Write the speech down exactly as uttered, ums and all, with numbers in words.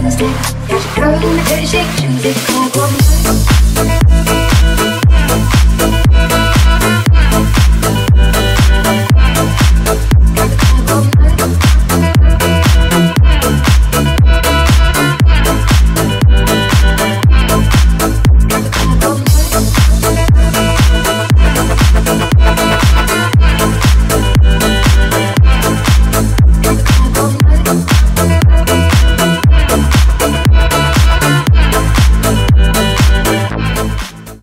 Got your girl in the dirty shake, shoes it, cold, cold.